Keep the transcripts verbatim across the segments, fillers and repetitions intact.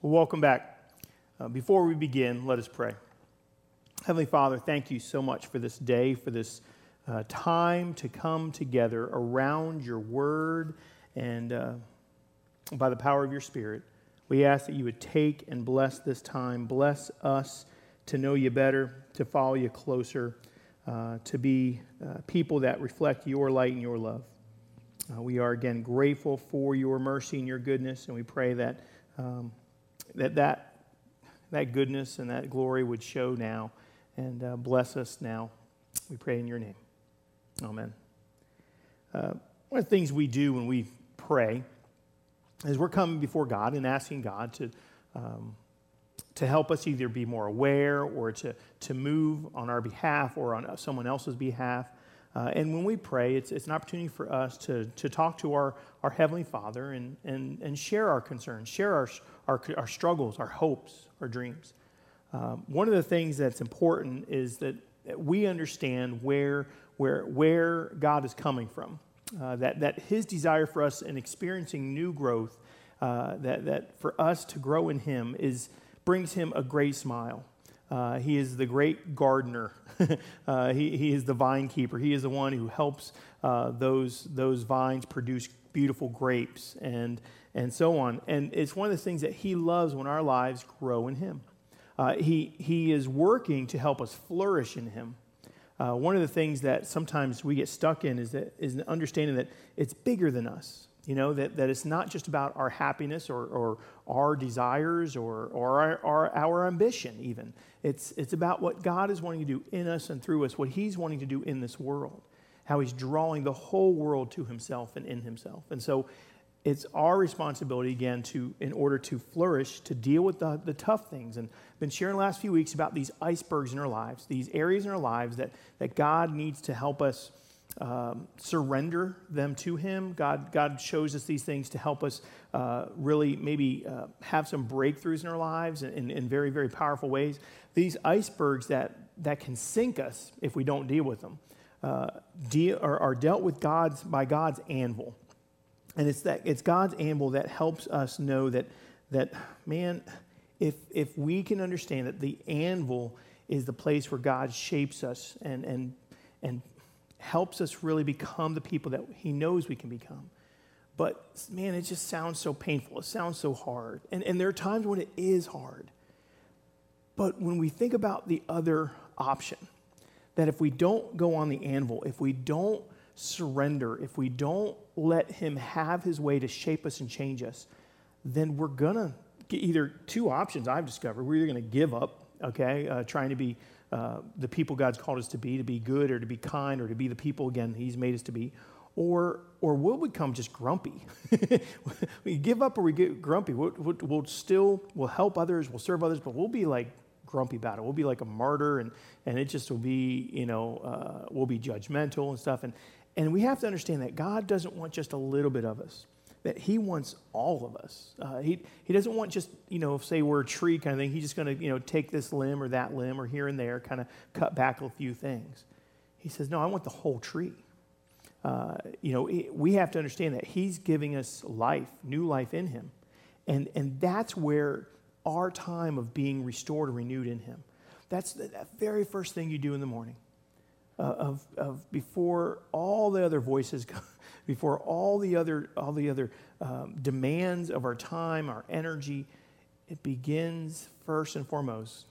Well, welcome back. Uh, before we begin, let us pray. Heavenly Father, thank you so much for this day, for this uh, time to come together around your word and uh, by the power of your Spirit. We ask that you would take and bless this time, bless us to know you better, to follow you closer, uh, to be uh, people that reflect your light and your love. Uh, we are again grateful for your mercy and your goodness, and we pray that um, that that that goodness and that glory would show now and uh, bless us now. We pray in your name. Amen. Uh, one of the things we do when we pray is we're coming before God and asking God to um, to help us either be more aware or to, to move on our behalf or on someone else's behalf. Uh, and when we pray, it's it's an opportunity for us to to talk to our, our Heavenly Father and, and, and share our concerns, share our, our, our struggles, our hopes, our dreams. Um, one of the things that's important is that, that we understand where, where, where God is coming from, uh, that, that His desire for us in experiencing new growth, uh, that, that for us to grow in Him is brings Him a great smile. Uh, he is the great gardener. uh, he, he is the vine keeper. He is the one who helps uh, those those vines produce beautiful grapes and and so on. And it's one of the things that He loves when our lives grow in Him. Uh, he He is working to help us flourish in Him. Uh, one of the things that sometimes we get stuck in is that is an understanding that it's bigger than us. You know, that, that it's not just about our happiness or, or our desires or, or our, our, our ambition even. It's, it's about what God is wanting to do in us and through us, what He's wanting to do in this world, how He's drawing the whole world to Himself and in Himself. And so it's our responsibility, again, to in order to flourish, to deal with the, the tough things. And I've been sharing the last few weeks about these icebergs in our lives, these areas in our lives that, that God needs to help us Um, surrender them to Him. God, God shows us these things to help us uh, really maybe uh, have some breakthroughs in our lives in, in, in very, very powerful ways. These icebergs that, that can sink us if we don't deal with them uh, deal, are, are dealt with God's by God's anvil. And it's that it's God's anvil that helps us know that, that man, if, if we can understand that the anvil is the place where God shapes us and and and helps us really become the people that He knows we can become. But, man, it just sounds so painful. It sounds so hard. And, and there are times when it is hard. But when we think about the other option, that if we don't go on the anvil, if we don't surrender, if we don't let Him have His way to shape us and change us, then we're going to get either two options I've discovered. We're either going to give up, okay, uh, trying to be Uh, the people God's called us to be, to be good or to be kind or to be the people, again, He's made us to be, or or we'll become just grumpy. We give up or we get grumpy. We'll, we'll, we'll still, we'll help others, we'll serve others, but we'll be like grumpy about it. We'll be like a martyr and, and it just will be, you know, uh, we'll be judgmental and stuff. And, and we have to understand that God doesn't want just a little bit of us, that He wants all of us. Uh, he he doesn't want just, you know, say we're a tree kind of thing. He's just going to, you know, take this limb or that limb or here and there, kind of cut back a few things. He says, no, I want the whole tree. Uh, you know, it, we have to understand that He's giving us life, new life in Him. And, and that's where our time of being restored or renewed in Him. That's the that very first thing you do in the morning. Uh, of of before all the other voices, before all the other all the other um, demands of our time, our energy, it begins first and foremost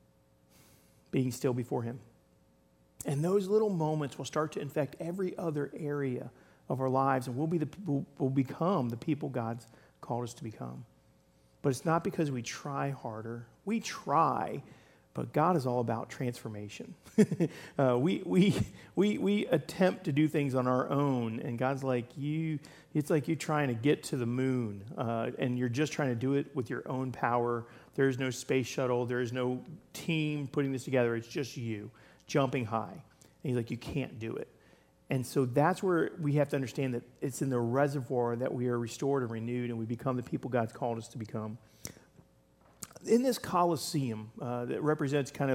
being still before Him. And those little moments will start to infect every other area of our lives, and we'll be the we'll, we'll become the people God's called us to become. But it's not because we try harder. We try. But God is all about transformation. uh, we, we, we, we attempt to do things on our own, and God's like, you. It's like you trying to get to the moon, uh, and you're just trying to do it with your own power. There's no space shuttle. There is no team putting this together. It's just you jumping high. And He's like, you can't do it. And so that's where we have to understand that it's in the reservoir that we are restored and renewed, and we become the people God's called us to become. In this Colosseum uh, that represents kind of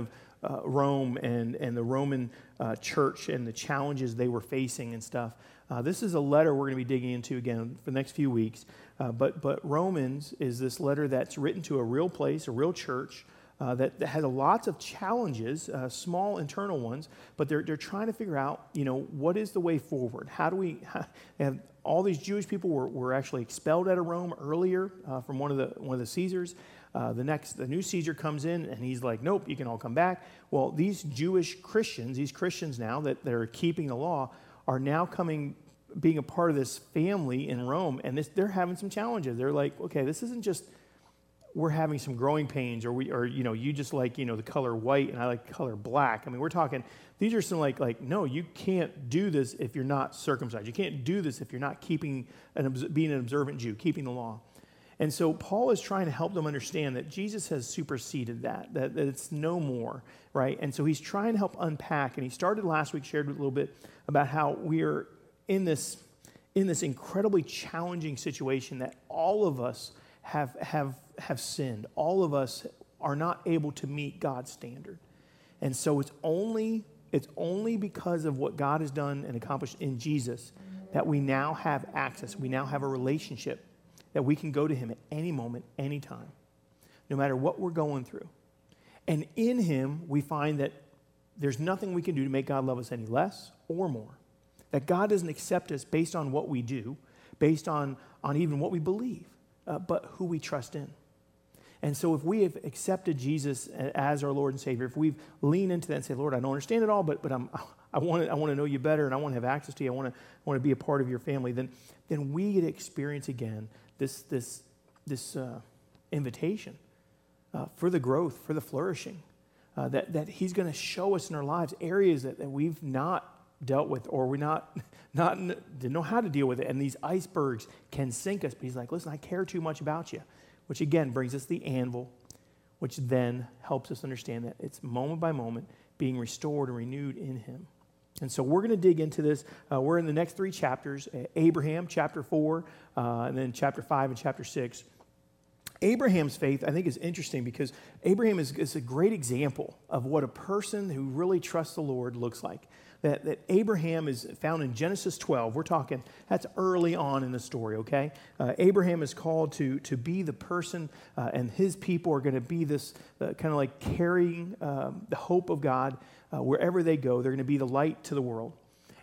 uh, Rome and, and the Roman uh, church and the challenges they were facing and stuff. Uh, this is a letter we're going to be digging into again for the next few weeks. Uh, but, but Romans is this letter that's written to a real place, a real church, Uh, that, that has lots of challenges, uh, small internal ones, but they're they're trying to figure out, you know, what is the way forward? How do we? How, and all these Jewish people were, were actually expelled out of Rome earlier uh, from one of the one of the Caesars. Uh, the next, the new Caesar comes in and he's like, nope, you can all come back. Well, these Jewish Christians, these Christians now that they're keeping the law, are now coming, being a part of this family in Rome, and this, they're having some challenges. They're like, okay, this isn't just we're having some growing pains, or we, or you know, you just like, you know, the color white, and I like color black. I mean, we're talking. These are some like, like, no, you can't do this if you're not circumcised. You can't do this if you're not keeping an being an observant Jew, keeping the law. And so Paul is trying to help them understand that Jesus has superseded that, that, that it's no more, right? And so he's trying to help unpack. And he started last week, shared a little bit about how we are in this in this incredibly challenging situation that all of us have have have sinned. All of us are not able to meet God's standard. And so it's only it's only because of what God has done and accomplished in Jesus that we now have access. We now have a relationship that we can go to him at any moment, any time, no matter what we're going through. And in him, we find that there's nothing we can do to make God love us any less or more. That God doesn't accept us based on what we do, based on, on even what we believe, uh, but who we trust in. And so if we have accepted Jesus as our Lord and Savior, if we've leaned into that and said, Lord, I don't understand it all, but but I'm, I want to I want to know you better, and I want to have access to you, I want to I want to be a part of your family, then then we get to experience again this this this uh, invitation uh, for the growth, for the flourishing, uh, that that He's going to show us in our lives areas that, that we've not dealt with, or we're not not didn't know how to deal with it, and these icebergs can sink us. But He's like, listen, I care too much about you. Which again brings us the anvil, which then helps us understand that it's moment by moment being restored and renewed in him. And so we're going to dig into this. Uh, we're in the next three chapters, uh, Abraham, chapter four, uh, and then chapter five and chapter six. Abraham's faith, I think, is interesting because Abraham is, is a great example of what a person who really trusts the Lord looks like. That, that Abraham is found in Genesis twelve. We're talking, that's early on in the story, okay? Uh, Abraham is called to, to be the person, uh, and his people are going to be this uh, kind of like carrying um, the hope of God uh, wherever they go. They're going to be the light to the world.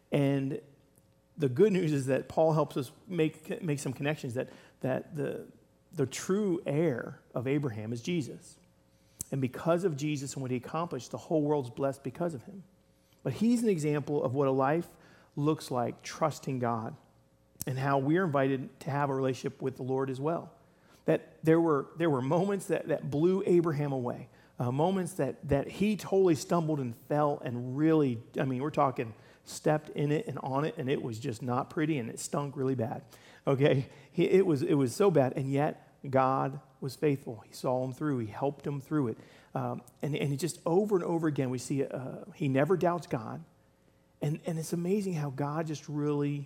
And the good news is that Paul helps us make make some connections, that, that the, the true heir of Abraham is Jesus. And because of Jesus and what he accomplished, the whole world's blessed because of him. But he's an example of what a life looks like, trusting God, and how we're invited to have a relationship with the Lord as well. That there were there were moments that, that blew Abraham away, uh, moments that, that he totally stumbled and fell and really, I mean, we're talking stepped in it and on it, and it was just not pretty, and it stunk really bad. Okay, he, it was it was so bad, and yet God was faithful. He saw him through. He helped him through it. Um, and, and it just over and over again, we see uh, he never doubts God. And, and it's amazing how God just really,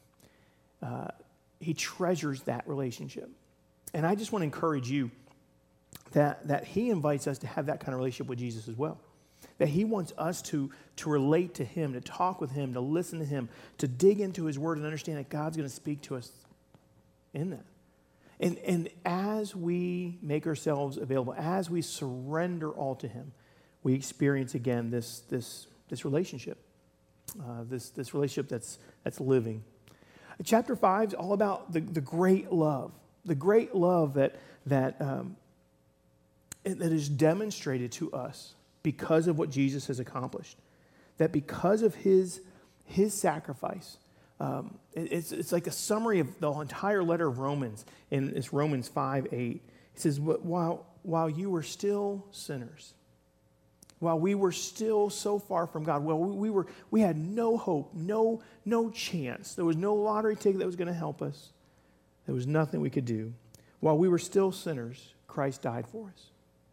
uh, he treasures that relationship. And I just want to encourage you that, that he invites us to have that kind of relationship with Jesus as well. That he wants us to, to relate to him, to talk with him, to listen to him, to dig into his word and understand that God's going to speak to us in that. And, and as we make ourselves available, as we surrender all to him, we experience again this, this, this relationship, uh, this, this relationship that's, that's living. Chapter five is all about the, the great love, the great love that, that, um, that is demonstrated to us because of what Jesus has accomplished. That because of his, his sacrifice, Um, it's, it's like a summary of the entire letter of Romans, in it's Romans five eight. It says, while, while you were still sinners, while we were still so far from God, well, we, we were we had no hope, no, no chance. There was no lottery ticket that was going to help us. There was nothing we could do. While we were still sinners, Christ died for us.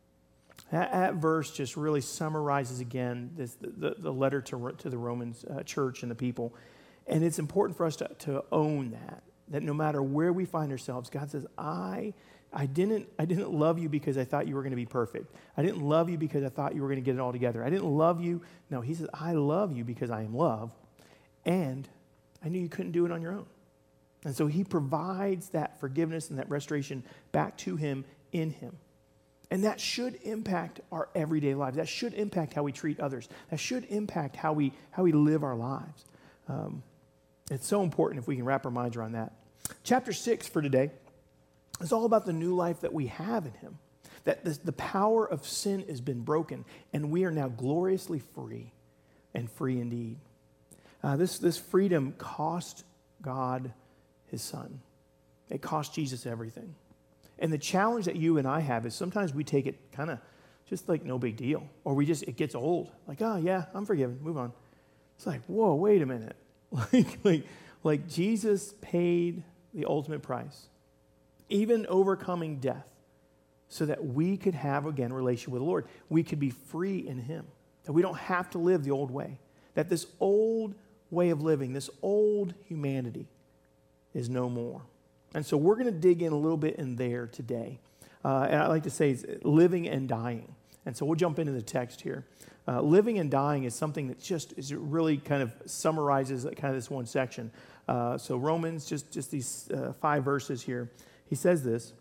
That, that verse just really summarizes again this, the, the letter to, to the Romans uh, church and the people. And it's important for us to, to own that, that no matter where we find ourselves, God says, I I didn't, I didn't love you because I thought you were going to be perfect. I didn't love you because I thought you were going to get it all together. I didn't love you. No, he says, I love you because I am love, and I knew you couldn't do it on your own. And so he provides that forgiveness and that restoration back to him in him. And that should impact our everyday lives. That should impact how we treat others. That should impact how we, how we live our lives. Um, it's so important if we can wrap our minds around that. Chapter six for today is all about the new life that we have in him. That this, the power of sin has been broken, and we are now gloriously free, and free indeed. Uh, this, this freedom cost God his son. It cost Jesus everything. And the challenge that you and I have is sometimes we take it kind of just like no big deal. Or we just, it gets old. Like, oh yeah, I'm forgiven, move on. It's like, whoa, wait a minute. like, like, like Jesus paid the ultimate price, even overcoming death, so that we could have, again, a relationship with the Lord. We could be free in him. That we don't have to live the old way. That this old way of living, this old humanity is no more. And so we're going to dig in a little bit in there today. Uh, and I like to say it's living and dying. And so we'll jump into the text here. Uh, living and dying is something that just is really kind of summarizes kind of this one section. Uh, so Romans, just, just these uh, five verses here. He says this: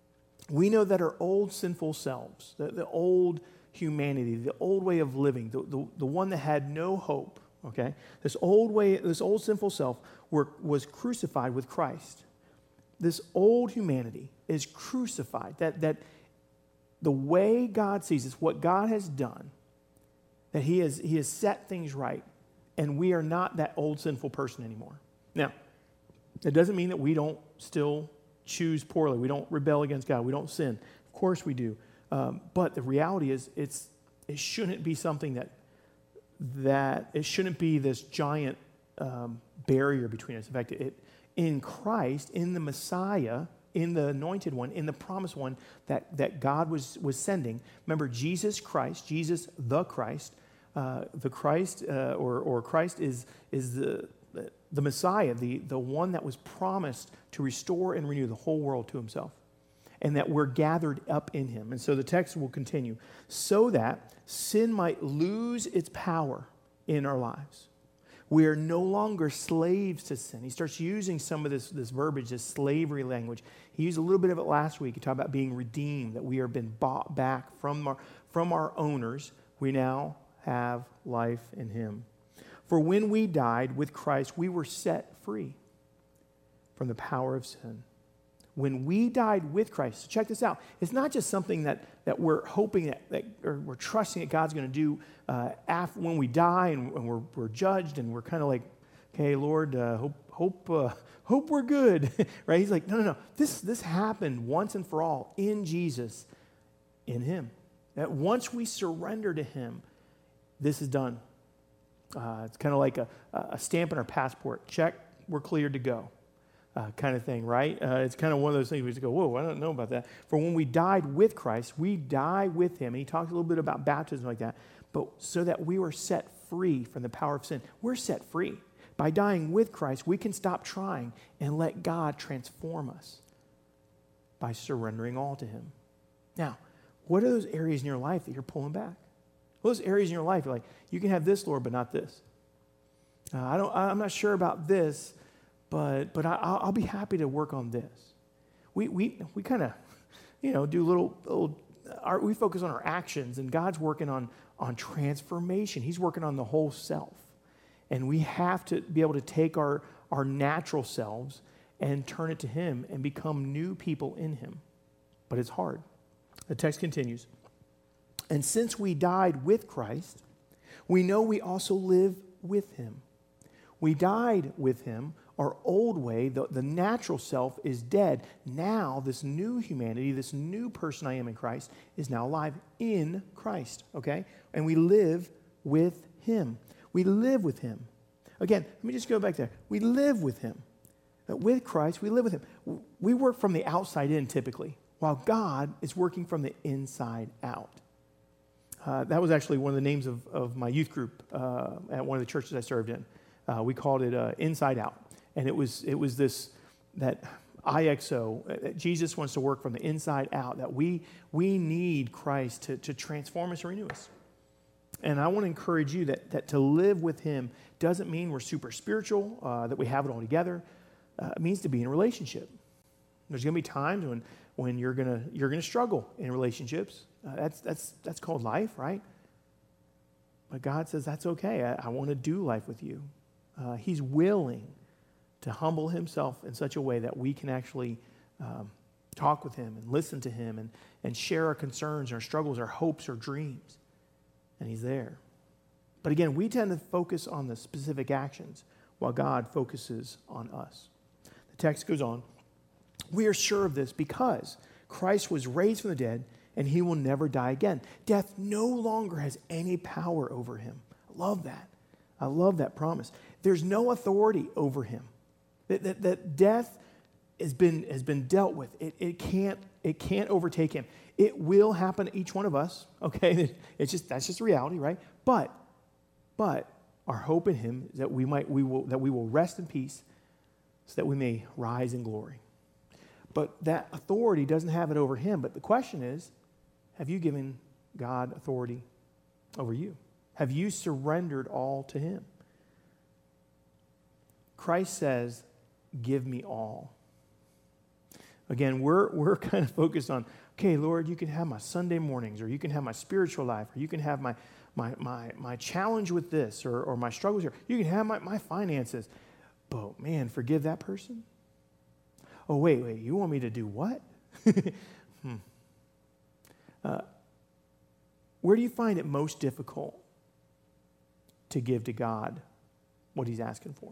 we know that our old sinful selves, the, the old humanity, the old way of living, the, the, the one that had no hope, okay? This old way, this old sinful self were, was crucified with Christ. This old humanity is crucified. That, that the way God sees us, what God has done, that he has, he has set things right, and we are not that old sinful person anymore. Now, it doesn't mean that we don't still choose poorly. We don't rebel against God. We don't sin. Of course we do. Um, but the reality is it's it shouldn't be something that, that it shouldn't be this giant um, barrier between us. In fact, it, in Christ, in the Messiah, in the anointed one, in the promised one that, that God was, was sending. Remember, Jesus Christ, Jesus the Christ, uh, the Christ, uh, or, or Christ is, is the, the, the Messiah, the, the one that was promised to restore and renew the whole world to himself, and that we're gathered up in him. And so the text will continue, so that sin might lose its power in our lives. We are no longer slaves to sin. He starts using some of this, this verbiage, this slavery language. He used a little bit of it last week. He talked about being redeemed, that we are been bought back from our, from our owners. We now have life in him. For when we died with Christ, we were set free from the power of sin. When we died with Christ, check this out. It's not just something that, that we're hoping that, that or we're trusting that God's going to do uh, after when we die and, and we're, we're judged and we're kind of like, okay, Lord, uh, hope hope uh, hope we're good, right? He's like, no, no, no. This this happened once and for all in Jesus, in Him. That once we surrender to Him, this is done. Uh, it's kind of like a, a stamp in our passport. Check, we're cleared to go. Uh, kind of thing, right? Uh, it's kind of one of those things we just go, whoa, I don't know about that. For when we died with Christ, we die with him. And he talks a little bit about baptism like that, but so that we were set free from the power of sin. We're set free. By dying with Christ, we can stop trying and let God transform us by surrendering all to him. Now, what are those areas in your life that you're pulling back? Those areas in your life, you're like, you can have this, Lord, but not this. Uh, I don't, I'm not sure about this, But but I, I'll be happy to work on this. We we we kind of, you know, do little, little our, we focus on our actions, and God's working on on transformation. He's working on the whole self, and we have to be able to take our our natural selves and turn it to Him and become new people in Him. But it's hard. The text continues, and since we died with Christ, we know we also live with Him. We died with Him. Our old way, the, the natural self, is dead. Now, this new humanity, this new person I am in Christ, is now alive in Christ, okay? And we live with Him. We live with Him. Again, let me just go back there. We live with Him. With Christ, we live with Him. We work from the outside in, typically, while God is working from the inside out. Uh, that was actually one of the names of, of my youth group uh, at one of the churches I served in. Uh, we called it uh, Inside Out. And it was it was this, that, I X O, that Jesus wants to work from the inside out, that we, we need Christ to, to transform us and renew us. And I want to encourage you that, that to live with him doesn't mean we're super spiritual, uh, that we have it all together. Uh, it means to be in a relationship. There's going to be times when, when you're going to you're going to struggle in relationships. Uh, that's that's that's called life, right? But God says that's okay. I, I want to do life with you. Uh, he's willing to humble himself in such a way that we can actually um, talk with him and listen to him and, and share our concerns, our struggles, our hopes, our dreams. And he's there. But again, we tend to focus on the specific actions while God focuses on us. The text goes on. We are sure of this because Christ was raised from the dead and he will never die again. Death no longer has any power over him. I love that. I love that promise. There's no authority over him. That, that, that death has been, has been dealt with. It, it, can't, it can't overtake him. It will happen to each one of us, okay? It's just, that's just reality, right? But, but our hope in him is that we might, we will, that we will rest in peace so that we may rise in glory. But that authority doesn't have it over him. But the question is, have you given God authority over you? Have you surrendered all to him? Christ says, give me all. Again, we're, we're kind of focused on, okay, Lord, you can have my Sunday mornings, or you can have my spiritual life, or you can have my my my, my challenge with this, or, or my struggles here. You can have my, my finances. But, man, forgive that person? Oh, wait, wait, you want me to do what? hmm. uh, where do you find it most difficult to give to God what he's asking for?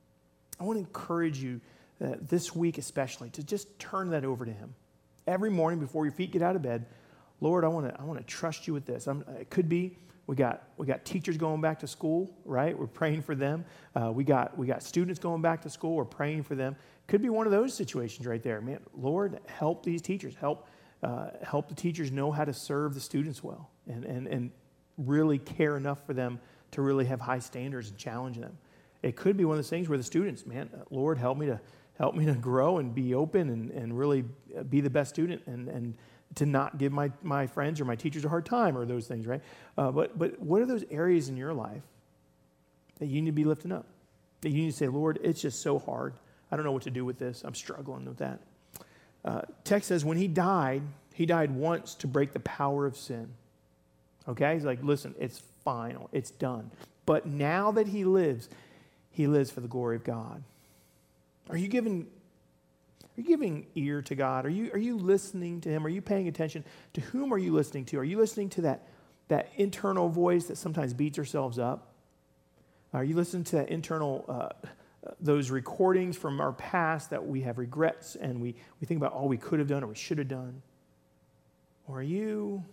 I want to encourage you uh, this week especially to just turn that over to him. Every morning before your feet get out of bed, Lord, I want to I want to trust you with this. I'm, it could be we got we got teachers going back to school, right? We're praying for them. Uh, we got we got students going back to school. We're praying for them. Could be one of those situations right there. Man, Lord, help these teachers. Help uh, help the teachers know how to serve the students well, and and and really care enough for them to really have high standards and challenge them. It could be one of those things where the students, man, Lord, help me to help me to grow and be open and, and really be the best student and, and to not give my, my friends or my teachers a hard time or those things, right? Uh, but but what are those areas in your life that you need to be lifting up? That you need to say, Lord, it's just so hard. I don't know what to do with this. I'm struggling with that. Uh, text says when he died, he died once to break the power of sin. Okay? He's like, listen, it's final. It's done. But now that he lives, he lives for the glory of God. Are you giving, are you giving ear to God? Are you, are you listening to him? Are you paying attention? To whom are you listening to? Are you listening to that, that internal voice that sometimes beats ourselves up? Are you listening to that internal, uh, those recordings from our past that we have regrets and we, we think about all we could have done or we should have done? Or are you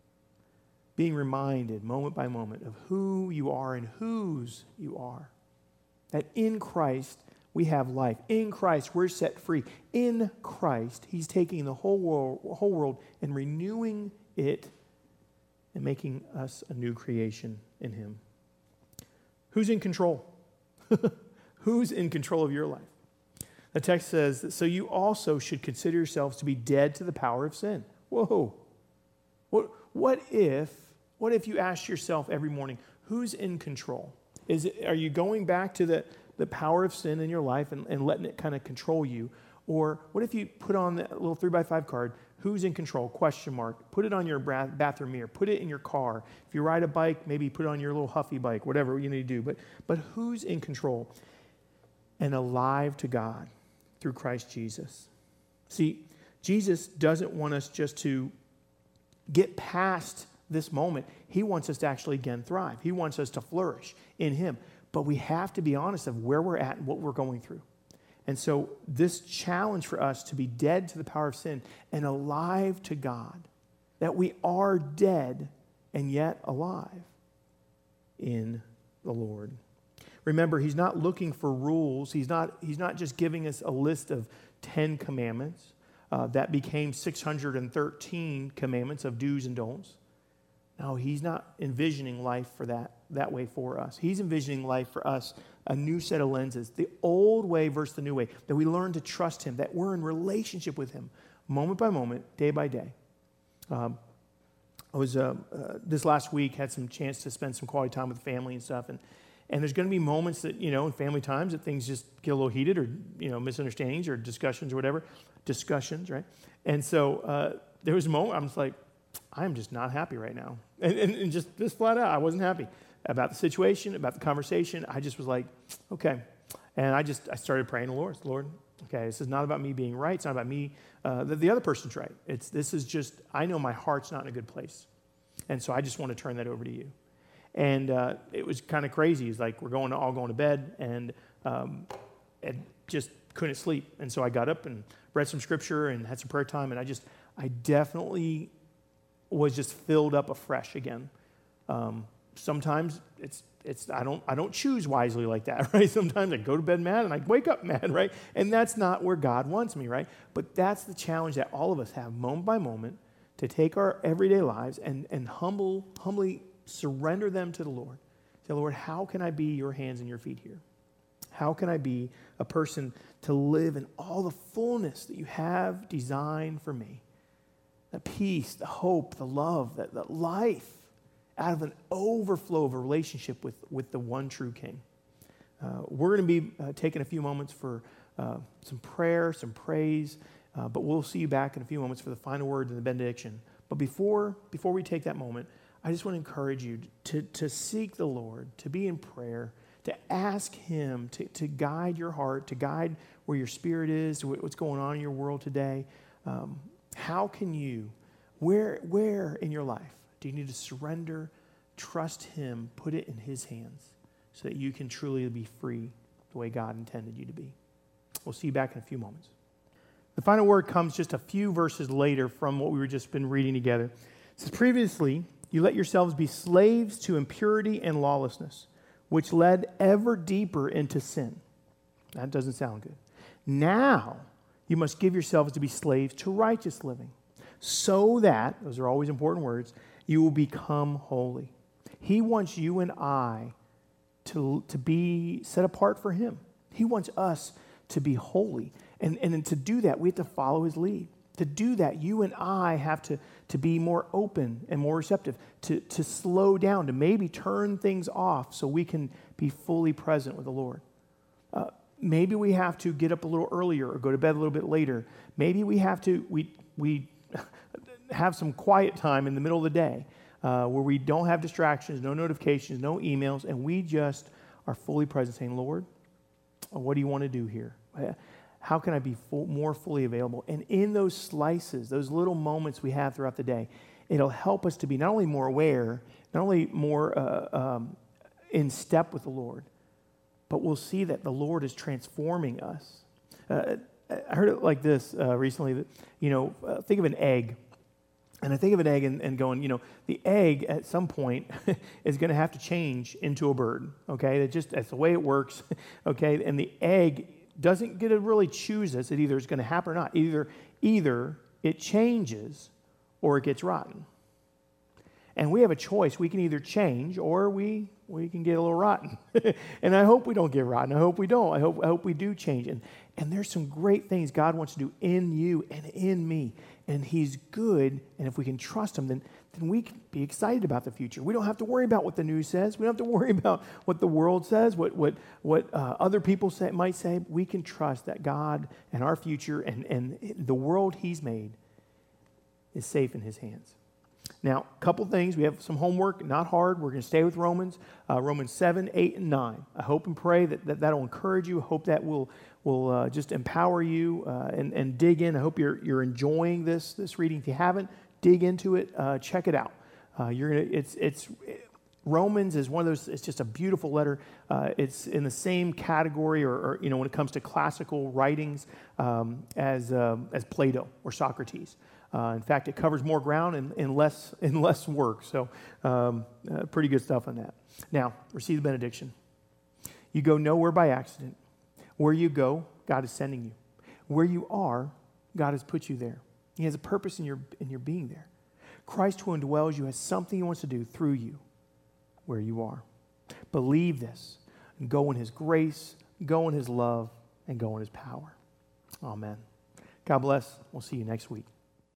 being reminded moment by moment of who you are and whose you are? That in Christ, we have life. In Christ, we're set free. In Christ, he's taking the whole world, whole world and renewing it and making us a new creation in him. Who's in control? Who's in control of your life? The text says, so you also should consider yourselves to be dead to the power of sin. Whoa. What, what if, what if you asked yourself every morning, who's in control? Is it, are you going back to the, the power of sin in your life and, and letting it kind of control you? Or what if you put on that little three by five card, who's in control, question mark, put it on your bathroom mirror, put it in your car. If you ride a bike, maybe put it on your little Huffy bike, whatever you need to do. But, but who's in control? And alive to God through Christ Jesus. See, Jesus doesn't want us just to get past this moment. He wants us to actually again thrive. He wants us to flourish in him. But we have to be honest of where we're at and what we're going through. And so this challenge for us to be dead to the power of sin and alive to God, that we are dead and yet alive in the Lord. Remember, he's not looking for rules. He's not, he's not just giving us a list of ten commandments. Uh, that became six hundred thirteen commandments of do's and don'ts. No, he's not envisioning life for that, that way for us. He's envisioning life for us a new set of lenses, the old way versus the new way, that we learn to trust him, that we're in relationship with him moment by moment, day by day. Um, I was, uh, uh, this last week, had some chance to spend some quality time with family and stuff, and And there's going to be moments that, you know, in family times that things just get a little heated or, you know, misunderstandings or discussions or whatever. Discussions, right? And so uh, there was a moment I'm just like, I'm just not happy right now. And, and, and just this flat out, I wasn't happy about the situation, about the conversation. I just was like, okay. And I just, I started praying to the Lord. Lord, okay, this is not about me being right. It's not about me, uh, the, the other person's right. It's, this is just, I know my heart's not in a good place. And so I just want to turn that over to you. And uh, it was kind of crazy. It's like we're going to all going to bed, and um, and just couldn't sleep. And so I got up and read some scripture and had some prayer time. And I just, I definitely was just filled up afresh again. Um, sometimes it's it's I don't I don't choose wisely like that, right? Sometimes I go to bed mad and I wake up mad, right? And that's not where God wants me, right? But that's the challenge that all of us have, moment by moment, to take our everyday lives and and humble humbly. surrender them to the Lord. Say, Lord, how can I be your hands and your feet here? How can I be a person to live in all the fullness that you have designed for me? The peace, the hope, the love, the, the life out of an overflow of a relationship with, with the one true King. Uh, we're going to be uh, taking a few moments for uh, some prayer, some praise, uh, but we'll see you back in a few moments for the final words and the benediction. But before, before we take that moment, I just want to encourage you to, to seek the Lord, to be in prayer, to ask him to, to guide your heart, to guide where your spirit is, what's going on in your world today. Um, how can you, where, where in your life do you need to surrender, trust him, put it in his hands so that you can truly be free the way God intended you to be? We'll see you back in a few moments. The final word comes just a few verses later from what we were just been reading together. It says, previously, you let yourselves be slaves to impurity and lawlessness, which led ever deeper into sin. That doesn't sound good. Now, you must give yourselves to be slaves to righteous living, so that, those are always important words, you will become holy. He wants you and I to, to be set apart for him. He wants us to be holy. And, and to do that, we have to follow his lead. To do that, you and I have to, to be more open and more receptive, to, to slow down, to maybe turn things off so we can be fully present with the Lord. Uh, maybe we have to get up a little earlier or go to bed a little bit later. Maybe we have to we we have some quiet time in the middle of the day uh, where we don't have distractions, no notifications, no emails, and we just are fully present saying, Lord, what do you want to do here? How can I be full, more fully available? And in those slices, those little moments we have throughout the day, it'll help us to be not only more aware, not only more uh, um, in step with the Lord, but we'll see that the Lord is transforming us. Uh, I heard it like this uh, recently, that, you know, uh, think of an egg. And I think of an egg and, and going, you know, the egg at some point is going to have to change into a bird, okay? That just, that's the way it works, okay? And the egg doesn't get to really choose this. It either is going to happen or not. Either, either it changes or it gets rotten. And we have a choice. We can either change or we we can get a little rotten. And I hope we don't get rotten. I hope we don't. I hope I hope we do change. And, and there's some great things God wants to do in you and in me. And he's good. And if we can trust him, then, then we can be excited about the future. We don't have to worry about what the news says. We don't have to worry about what the world says, what what what uh, other people say, might say. We can trust that God and our future and, and the world he's made is safe in his hands. Now, a couple things. We have some homework, not hard. We're going to stay with Romans, uh, Romans seven, eight, and nine. I hope and pray that, that that'll encourage you. I hope that will will uh, just empower you uh, and, and dig in. I hope you're you're enjoying this this reading. If you haven't, dig into it. Uh, check it out. Uh, you're gonna. It's it's Romans is one of those. It's just a beautiful letter. Uh, it's in the same category, or, or you know, when it comes to classical writings, um, as um, as Plato or Socrates. Uh, in fact, it covers more ground in, in less in less work. So, um, uh, pretty good stuff on that. Now, receive the benediction. You go nowhere by accident. Where you go, God is sending you. Where you are, God has put you there. He has a purpose in your in your being there. Christ who indwells you has something he wants to do through you where you are. Believe this. go in his grace, go in his love, and go in his power. Amen. God bless. We'll see you next week.